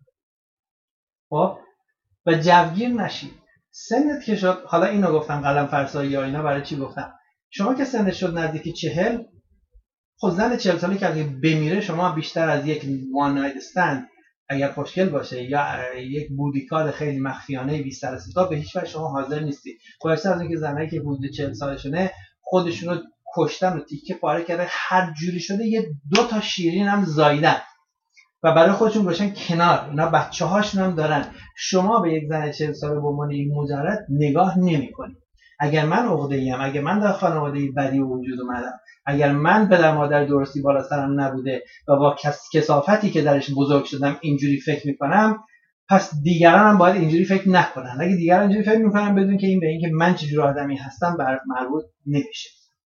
خب و جوگیر نشی. سنت که شد، حالا اینو گفتم قلم فرسایی یا اینا برای چی گفتم؟ شما که سنت شد نزدیک 40، خب زن 40 ساله که اگه بمیره شما بیشتر از یک وان نایت استند اگر خوشگل باشه یا یک بودیکار خیلی مخفیانه بی سر و صدا به هیچ وجه شما حاضر نیستی. خلاصه از اینکه زنایی که حدود 40 سالشونه خودشونو کشتن و تیکه پاره کرده، هر جوری شده یه 2 تا شیرین هم زایدن و برای خودشون گذاشتن کنار، اینا بچه‌هاشون هم دارن. شما به یک زن 40 ساله به عنوان یک مجرد نگاه نمی‌کنی. اگر من عقده‌ایم، اگر من در خانواده‌ای بدی و وجود اومدم، اگر من پدر مادر درستی بالا سرم نبوده و با کثافتی که درش بزرگ شدم اینجوری فکر می‌کنم، پس دیگران هم باید اینجوری فکر نکنن. اگه دیگران اینجوری فکر می‌کنن بدون که این به اینکه من چجور آدمی هستم مربوط نمیشه.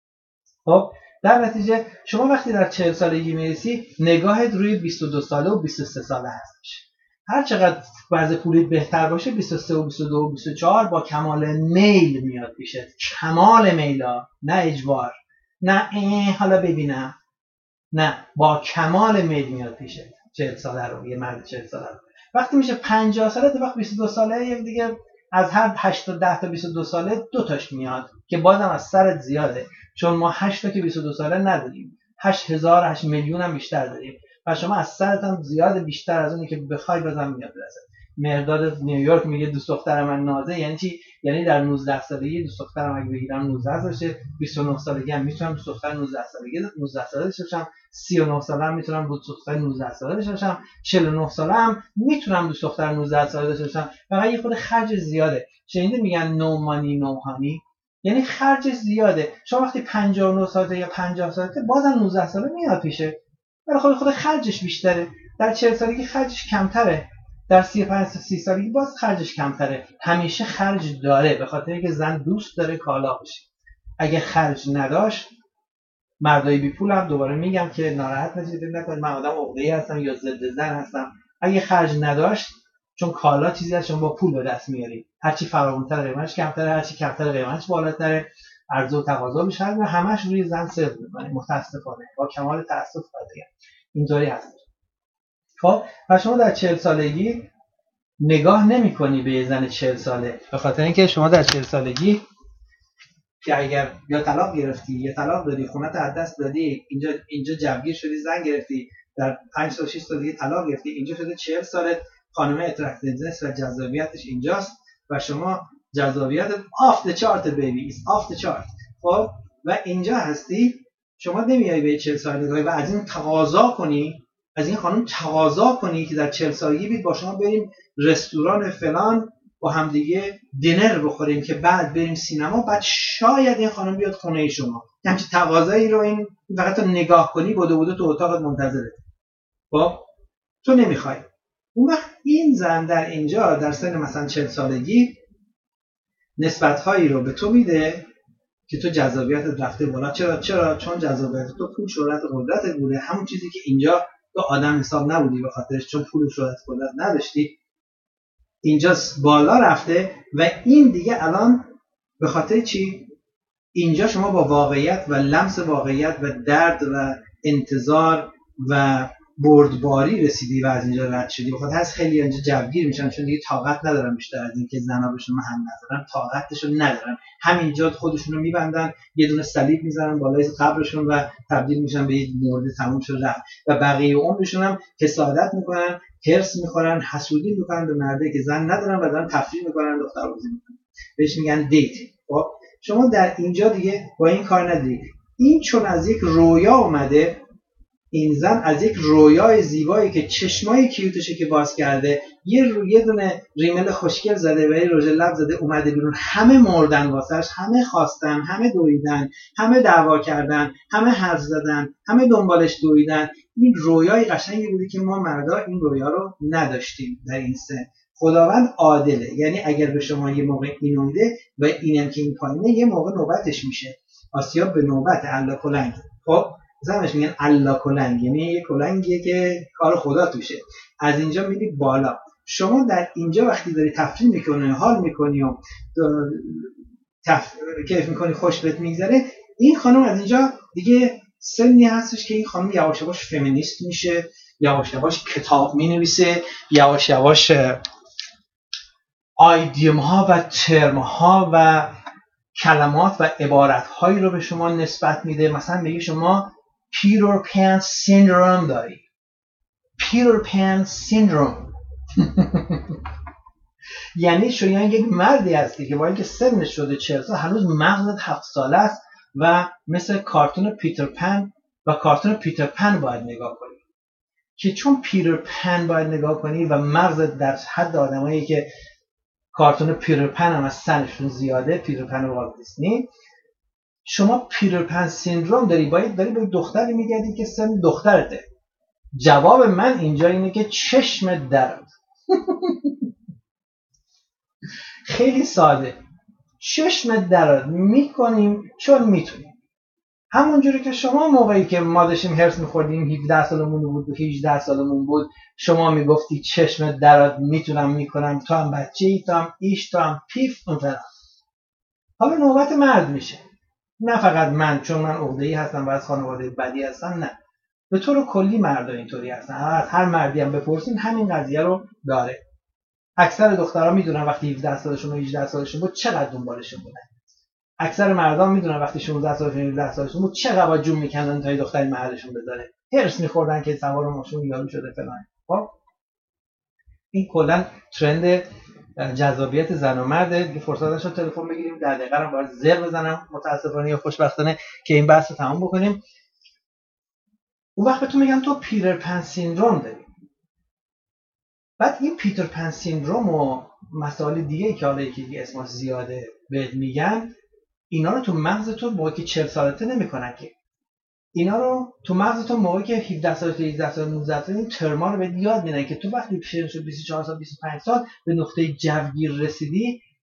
خب در نتیجه شما وقتی در 40 سالگی میرسی نگاهت روی 22 ساله و 23 ساله هستش. هر چقدر وضع پولیت بهتر باشه 23 و 22 و 24 با کمال میل میاد پیشت. کمال میلا، نه اجبار، نه حالا ببینم، نه، با کمال میل میاد پیشت. 40 ساله رو، یه مرد 40 ساله رو. وقتی میشه 50 ساله تا وقت 22 ساله یک دیگه از هر 8 تا 10 تا 22 ساله 2 تاش میاد که بازم از سرت زیاده، چون ما 8 تا که 22 ساله نداریم، 8000 8 میلیون هم بیشتر داریم و شما از سرت هم زیاده، بیشتر از اونی که بخوای بازم میاد برسه. مرداد نیویورک میگه دوست دختر من نازه. یعنی چی؟ یعنی در 19 سالگی دوست دخترم اگه بگیرم 19 سالشه، 29 سالگی هم میتونم دوست دختر 19 ساله بشم، 39 ساله هم میتونم دوست دختر 19 ساله بشم، 49 ساله هم میتونم دوست دختر 19 ساله بشم. فقط یه خود خرج زیاده. شنیده میگن نو مانی نو هانی، یعنی خرج زیاده. شما وقتی 59 سالته یا 50 سالته بازم 19 ساله میاد پیشه، ولی خود خرجش بیشتره. در 40 سالگی خرجش کمتره، در 35 تا 30 سالگی باز خرجش کمتره. همیشه خرج داره به خاطر اینکه زن دوست داره کالا بشه. اگه خرج نداشت، مردای بی پول هم دوباره میگم که ناراحت نکنید، من آدم عقده‌ای هستم یا ضد زن هستم. اگه خرج نداشت، چون کالا چیزی هست شما با پول به دست میاری، هرچی فراوان‌تر قیمتش کمتره، هرچی کمتر قیمتش بالاتره، عرضه و تقاضا میشه و همش روی زن صرف می‌کنه. متاسفانه با کمال تاسف باید بگم اینطوری هست. خب و شما در 40 سالگی نگاه نمی‌کنی به یه زن 40 ساله، به خاطر اینکه شما در 40 سالگی که اگر یا طلاق گرفتی یا طلاق دادی، خونت از دست دادی، اینجا جوگیر شدی، زن گرفتی، در 5 تا 6 تا دیگه طلاق گرفتی، اینجا شده 40 سالت، خانم اترکتیونس و جذابیتش اینجاست و شما جذابیت off the chart baby is off the chart. خب و اینجا هستی، شما نمیای به 40 سال نگاهی و از این تقاضا کنی، از این خانم تقاضا کنی که در 40 سالگی بید با شما بریم رستوران فلان با هم دیگه دینر بخوریم که بعد بریم سینما، بعد شاید این خانم بیاد خونه شما. همچین تقاضایی رو این فقط تو نگاه کنی بوده تو اتاقت منتظره. خب تو نمیخوای. اون وقت این زن در اینجا در سن مثلا 40 سالگی نسبت‌هایی رو به تو میده که تو جذابیتت رفته بالا. چرا؟ چون جذابیت تو پول، شهرت، قدرت بوده، همون چیزی که اینجا تو آدم حساب نبودی به خاطرش، چون پول، شهرت، قدرت نداشتی، اینجا بالا رفته و این دیگه الان به خاطر چی؟ اینجا شما با واقعیت و لمس واقعیت و درد و انتظار و بردباری رسیدی و از اینجا رد شدی. بخاطر از خیلی اینجا جوگیر میشن چون دیگه طاقت ندارن بیشتر از این که زنا به شما هم نذارن، طاقتشو ندارن، همینجا خودشونو میبندن، یه دونه صلیب میزنن بالای قبرشون و تبدیل میشن به یه مرده تموم شده رفت و بقیه عمرشون هم حسادت میکنن، هرس میخورن، حسودی میکنن به مردی که زن ندارن و دارن تفریح میکنن، دختر بازی میکنن، بهش میگن دیت. خب شما در اینجا دیگه با این کار نداری. این چون از یک رویا اومده، این زن از یک رویای زیبایی که چشمای کیوتشه که باز کرده، یه دونه ریمل خوشگل زده و یه رژ لب زده، اومده بیرون، همه مردن واسش، همه خواستن، همه دویدن، همه دعوا کردن، همه حرف زدن، همه دنبالش دویدن. این رویای قشنگی بودی که ما مردا این رویا رو نداشتیم در این سن. خداوند عادله، یعنی اگر به شما یه موقع این اومده و اینم که این پایینه، یه موقع نوبتش میشه. آسیاب به نوبت الا کلنگ. خب زمش میگن الا کلنگ، یعنی یه کلنگیه که کار خدا توشه. از اینجا میری بالا. شما در اینجا وقتی داری تفریح میکنی، حال میکنی و کیف میکنی، خوش بهت میگذره، این خانم از اینجا دیگه سنی هستش که این خانم یواش یواش فمینیست میشه، یواش یواش کتاب مینویسه، یواش یواش آیدیوم ها و ترم ها و کلمات و عبارت هایی رو به شما نسبت میده. مثلا میگه شما پیتر پن سیندروم داری. پیتر پن سیندروم یعنی شما یک مردی هستی که با اینکه سنش شده 40 سال هنوز مغزت 7 ساله است و مثل کارتون پیتر پن و کارتون پیتر پن باید نگاه کنی، که چون پیتر پن باید نگاه کنی و مغزت در حد آدمایی که کارتون پیتر پن هم از سنشون زیاده، پیتر پن و والت دیسنی، شما پیتر پن سیندروم داری به دختری میگردی که سن دخترته. جواب من اینجا اینه که چشم درد. خیلی ساده، چشم درد میکنیم چون میتونیم. همونجوری که شما موقعی که ما داشتیم هرس میخوردیم 17 سالمون بود و 18 سالمون بود، شما میگفتی چشم درد میتونم میکنم، تو هم بچه‌ای، تو هم ایش، تو هم پیف اونطرف. حالا نوبت مرد میشه. نه فقط من، چون من عقده‌ای هستم و از خانواده بدی هستم، نه، به طور کلی مردا اینطوری هستن. از هر مردی هم بپرسین همین قضیه رو داره. اکثر دخترها میدونن وقتی 17 سالشون و 18 سالشون بود چقدر دنبالشون بودن. اکثر مردان میدونن وقتی 16 سالشون و 17 سالشون بود چقدر جون میکندن تا دختری محلشون بذاره. هرس میخوردن که سوار ماشین یارو شده فلان. خب این کلا ترند جذابیت زن و مرد. دیگه فرصت نشد تلفن بگیریم، در دقیقه هم باید زر بزنم متاسفانه یا خوشبختانه که این بحث رو تمام بکنیم. اون وقت بهتون میگم تو پیتر پن سیندروم داری. بعد این پیتر پن سیندروم و مسائل دیگه که حالا یکی اسمش زیاده بهت میگن، اینا رو تو مغز تو موقعی که 40 سالته نمیکنن که. اینا رو تو مغز تو موقعی که 17 سالته، 18 سال، 19 سال این ترما رو بهت یاد میدن که تو وقتی پیشن شد 24 سال، 25 سال به نقطه جوگیر رسیدی،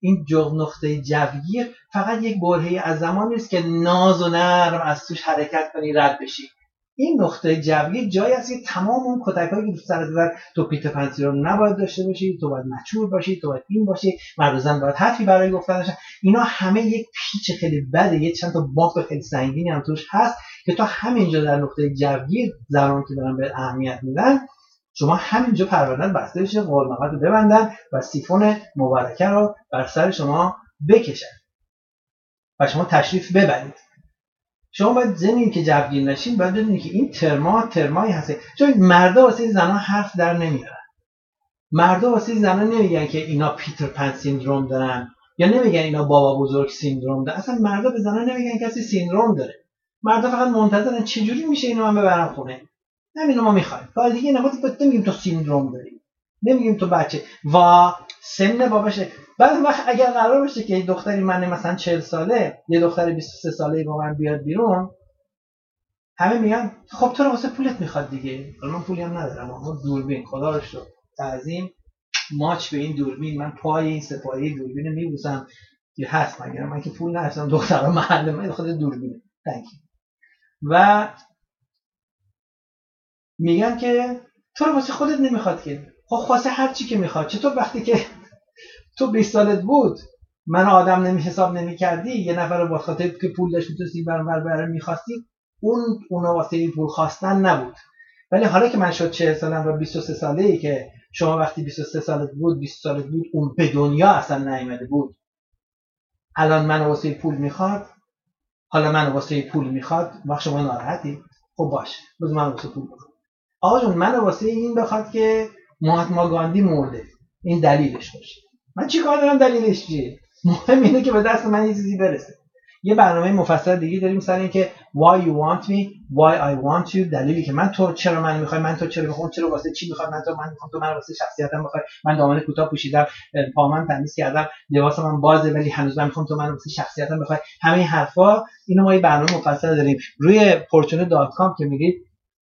این نقطه جوگیر فقط یک برهه‌ای از زمان نیست که ناز و نرم از توش حرکت کنی رد بشی. این نقطه جوگیر جایی است که تمام اون کتک‌هایی که تو سرت زدن، تو پیتر پنسی رو نباید داشته باشی، تو باید مچور باشی، تو باید این باشی، مرد و زن باید حرفی برای گفتن داشتن. اینا همه یک پیچ خیلی بده، یه چند تا بافت خیلی سنگینی هم توش هست که تو همینجا در نقطه جوگیر زنان که دارن به اهمیت میدن، شما همینجا پروندن بسته بشه، قرمقت رو ببندن و سیفون مبارکه رو بر سر شما بکشن و شما تشریف ببرید. شما باید زمین که جوگیر نشین باید بدونید که این ترمایی هست، چون مردا واسه زنان حرف در نمیارن. مردا واسه زنان نمیگن که اینا پیتر پن سیندروم دارن یا نمیگن اینا بابا بزرگ سیندروم دارن. اصلا مردا به زنان نمیگن کسی سیندروم داره. مردا فقط منتظرن چجوری میشه اینو من ببرم خونه. همینو ما میخوایم. کار دیگه نمیگیم تو سیندروم داری، نمیگیم تو بچه و سن باباشه. بعد وقت اگر قرار باشه که دختری من مثلا 40 ساله، یه دختر 23 ساله با من بیاد بیرون، همه میگن خب تو رو واسه پولت میخواد دیگه. من پولی هم ندارم، اما دوربین خدا رو شکر تعظیم ماچ به این دوربین، من پای این سپاهی دوربین رو میبوسم که هست. مگر من که پول نداشتم، دخترها محل من خود دوربینه تانکی. و میگن که تو رو واسه خودت نمیخواد که. خب خواسته هر چی که میخواد. چطور وقتی که تو 20 سالت بود من آدم حساب نمی‌کردی، یه نفر رو با خاطر که پول داشت می‌تونستی برای می‌خواستی، اون واسه این پول خواستن نبود. ولی حالا که من شد 40 سالم و 23 ساله‌ای که شما وقتی 23 سالت بود 20 سالت بود اون به دنیا اصلا نیامده بود، الان من واسه پول می‌خواد، حالا من واسه پول می‌خواد، وقت شما ناراحتی؟ خب باشه بذار من واسه پول بخوام. آقا جون من واسه این بخواد که مهاتما گاندی مرده، این دلیلش باشه. من چی کار دارم دلیلش چیه؟ مهم اینه که به دست من یه چیزی برسه. یه برنامه مفصل دیگه داریم سر این که why you want me, why I want you، دلیلی که تو چرا من میخوای، من تو چرا میخوام، چرا واسه چی میخوام، من میخوام تو من واسه شخصیتم میخوای، من دامن کوتاه پوشیدم، پامم تمیز کردم، لباس من بازه ولی هنوز من میخوام تو من واسه شخصیتم میخوای. همه این حرفا اینو ما یه برنامه مفصل داریم روی fortune.com که میگید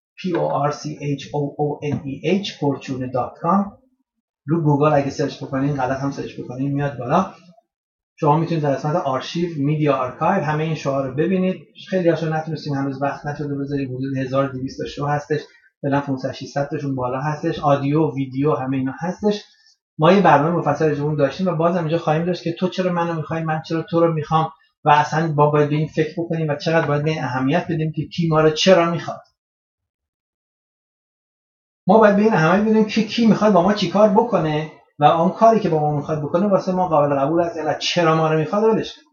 PORCHOONEH fortune.com. رو گوگل اگه سرچ بکنین، غلط هم سرچ بکنین میاد بالا. شما میتونید در قسمت آرشیو، میدیا آرکایو همه این شوها رو ببینید. خیلی هاشو نتونستیم هنوز وقت نشده بذاریم، حدود 1200 تا شو هستش، فعلا 500 600 تاشون بالا هستش، آدیو ویدیو همه اینا هستش. ما یه برنامه مفصل راجع اون داشتیم و بازم اینجا خواهیم داشت که تو چرا منو میخوای، من چرا تو رو میخوام و اصلا باید به این فکر بکنیم و چقدر باید به این اهمیت بدیم که کی ما رو چرا میخواد. ما باید به این اهمیت بدیم که کی میخواد با ما چیکار بکنه و اون کاری که با ما میخواد بکنه واسه ما قابل قبول است یا چرا ما رو میخواد ولش کنه.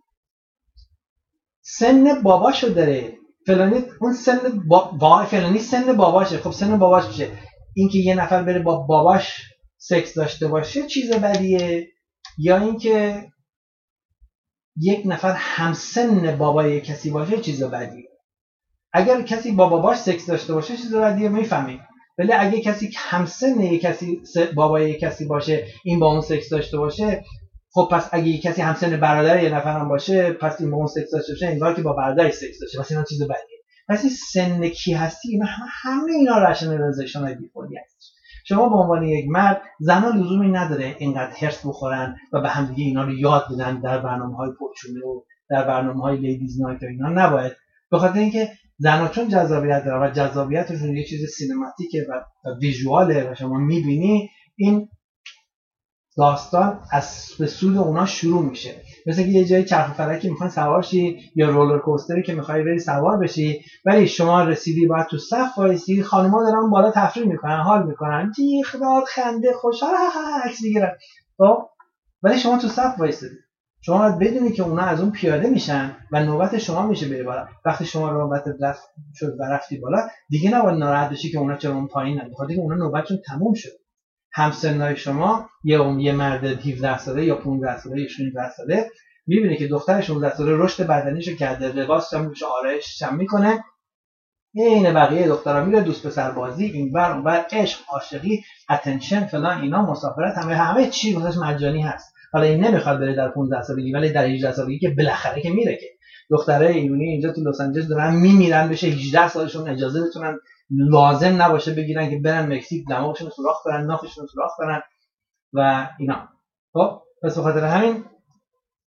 سن باباشو داره فلانی، اون سن فلانی سن باباشه. خب سن باباش میشه اینکه یه نفر بره با باباش سکس داشته باشه چیز بدیه، یا اینکه یک نفر همسن بابای کسی باشه چیز بدیه. اگر کسی با باباش سکس داشته باشه چیز بدیه میفهمید، ولی اگه کسی همسن یک کسی بابای یک کسی باشه این با اون سکس داشته باشه، خب پس اگه یک کسی همسن برادر یه نفر هم باشه پس این با اون سکس داشته باشه انگار که با برادرش سکس داشته، پس اینا چیز بدیه. پس این سن کی هستی اینا همه اینا رشنالیزیشن های بیخودی هست. شما به عنوان یک مرد، زنا لزومی نداره اینقدر هرس بخورن و به هم دیگه اینا رو یاد بدن در برنامه‌های پرچونه و در برنامه‌های لیدیز نایت و اینا نباید، به خاطر اینکه زنا چون جذابیت داره و جذابیتشون یه چیز سینماتیکه و ویژواله و شما می‌بینی این داستان از به سود اونا شروع میشه. مثل که یه جای چرخ فلکی میخوان سوار شی یا رولر کوستری که میخوای بری سوار بشی، ولی شما رسیدی باید تو صف وایسی، خانم‌ها دارن بالا تفریح میکنن، حال میکنن، جیغ داد خنده خوشحال عکس میگیرن، خب ولی شما تو صف وایسیدی. شما باید بدونی که اونا از اون پیاده میشن و نوبت شما میشه بری بالا. وقتی شما نوبت رفت شد و رفتی بالا دیگه نباید ناراحت بشی که اونا چرا اون پایینن، بخاطر اینکه اونا نوبتشون تموم شد. همسنای شما یه مرد 17 ساله یا 15 ساله یا 16 ساله میبینه که دختر 16 ساله رشد بدنیشو کرده، لباسش هم میشه، آرایشش هم میکنه، این بقیه دخترا میره دوست پسر بازی، اینور اونور، عشق، عاشقی، اتنشن، فلان اینا، مسافرت، همه چی واسش مجانی هست. حالا این نمیخواد بره در 15 سالگی، ولی در 18 سالگی که بالاخره که میره که دخترای ایرانی اینجا تو لس آنجلس دارن میمیرن بشه 18 سالشون اجازه بتونن، لازم نباشه بگیرن که برن مکزیک دماغشون سوراخ کنن، ناخشون سوراخ کنن و اینا. خب پس به خاطر همین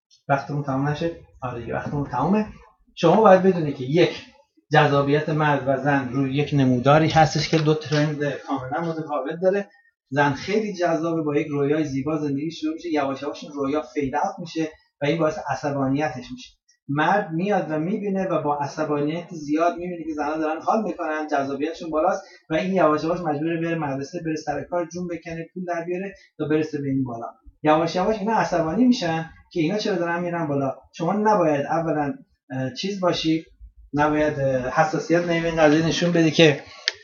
وقتمون تمام نشه. آره وقتمون تمامه. شما باید بدونید که یک، جذابیت مرد و زن روی یک نموداری هستش که دو ترند کاملا متفاوت داره. زن خیلی جذابه، با یک رویای زیبا زندگی شروع میشه، یواش یواش این رویا فید اوت میشه و این باعث عصبانیتش میشه. مرد میاد و میبینه و با عصبانیت زیاد میبینه که زنها دارن حال میکنن، جذابیتشون بالاست و این یواش یواش مجبوره بره مدرسه، بره سر کار، جون بکنه، پول در بیاره تا برسه به این بالا. یواش یواش اینا عصبانی میشن که اینا چرا دارن میرن بالا. شما نباید اولا چیز باشی، نباید حساسیت نمیبین قضیه نشون بدی که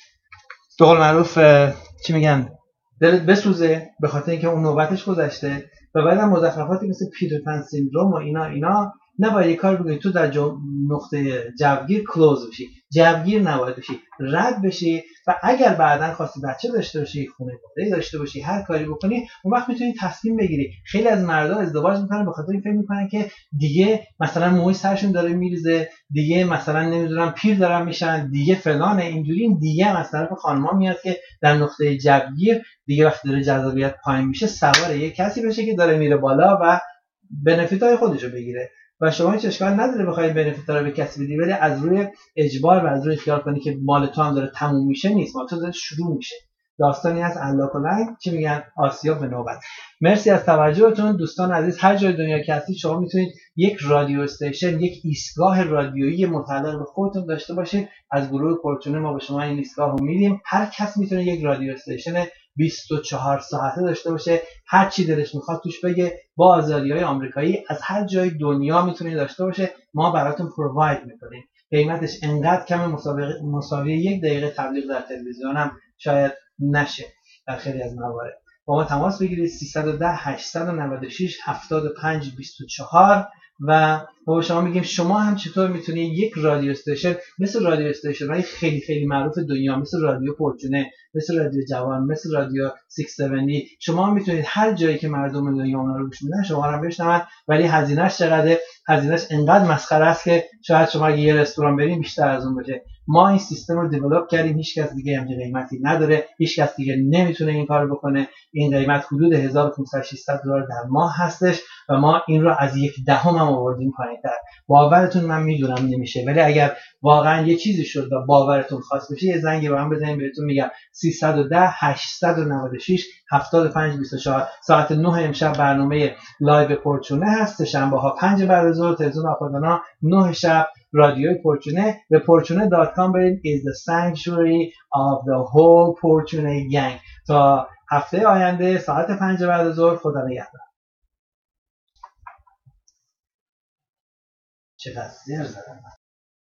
به قول معروف چی میگن دلت بسوزه به خاطر اینکه اون نوبتش گذشته. و بعدم مزخرفاتی مثل پیتر پن سیندروم و اینا نباید یک کار بکنی تو در نقطه جوگیر کلوز بشی، جوگیر نباید بشی، رد بشی و اگر بعداً خواستی بچه داشته باشی، خانواده داشته باشی، هر کاری بکنی، اون وقت میتونی تصمیم بگیری. خیلی از مردها ازدواج میکنن به خاطر این فکر میکنن که دیگه مثلا موی سرشون داره میریزه، دیگه مثلا نمیدونم پیر دارن میشن، دیگه فلان اینجوری. این دیگه از طرف خانم‌ها میاد که در نقطه جوگیر دیگه وقتی داره جذابیت پایین میشه سوار یک کسی بشه که داره میره بالا و بنفیتای خودشو بگیره. و شما هیچ اشکال نداره بخوای بنفیتا رو به کسی بدی، ولی از روی اجبار و از روی خیال کنی که مال تو هم داره تموم میشه نیست، مال تو داره شروع میشه. داستانی از انداکلنگ چی میگن، آسیا به نوبت. مرسی از توجهتون دوستان عزیز. هر جای دنیا که هستید شما میتونید یک رادیو استیشن، یک ایستگاه رادیویی متعلق به خودتون داشته باشید. از گروه فورچونه ما به شما این ایستگاه رو میدیم. هر کس میتونه یک رادیو استیشن 24 ساعته داشته باشه، هر چی دلش میخواد توش بگه، با آزادی‌های آمریکایی از هر جای دنیا میتونه داشته باشه. ما براتون پروواید میکنیم. قیمتش انقدر کم مساوی 1 دقیقه تبلیغ در تلویزیون هم شاید نشه در خیلی از موارد. با ما تماس بگیرید 310 896 75 24 و ما به شما میگیم شما هم چطور میتونید یک رادیو استیشن مثل رادیو استیشن های خیلی خیلی معروف دنیا، مثل رادیو فورچونه، مثل رادیو جوان، مثل رادیو 670، شما میتونید هر جایی که مردم دنیا اونا رو گوش میدن شما رو بشنون. ولی هزینه‌اش چقدره؟ هزینه‌اش انقدر مسخره است که شاید شما اگه یه رستوران برین بیشتر از اون باشه. ما این سیستم رو دیولپ کردیم، هیچ کس دیگه همچین قیمتی نداره، هیچ کس دیگه نمیتونه این کارو بکنه. این قیمت حدود 1500 600 دلار در ماه هستش و ما این رو از 1/10 هم آوردیم پایین‌تر. باورتون من میدونم نمیشه، ولی اگر واقعا یه چیزی شد و باورتون خواست بشه یه زنگی به من بزنید، بهتون میگم 310 896 75 24. ساعت 9 امشب برنامه لایو فورچونه هست، شنبه ها 5 بعد از ظهر، تلویزیون آخوندانا 9 شب، رادیوی فورچونه. به fortune.com برید. is the sanctuary of the whole Fortune gang. تا هفته آینده ساعت 5 بعد از ظهر، خدا نگهدار. چقدر زر زدم.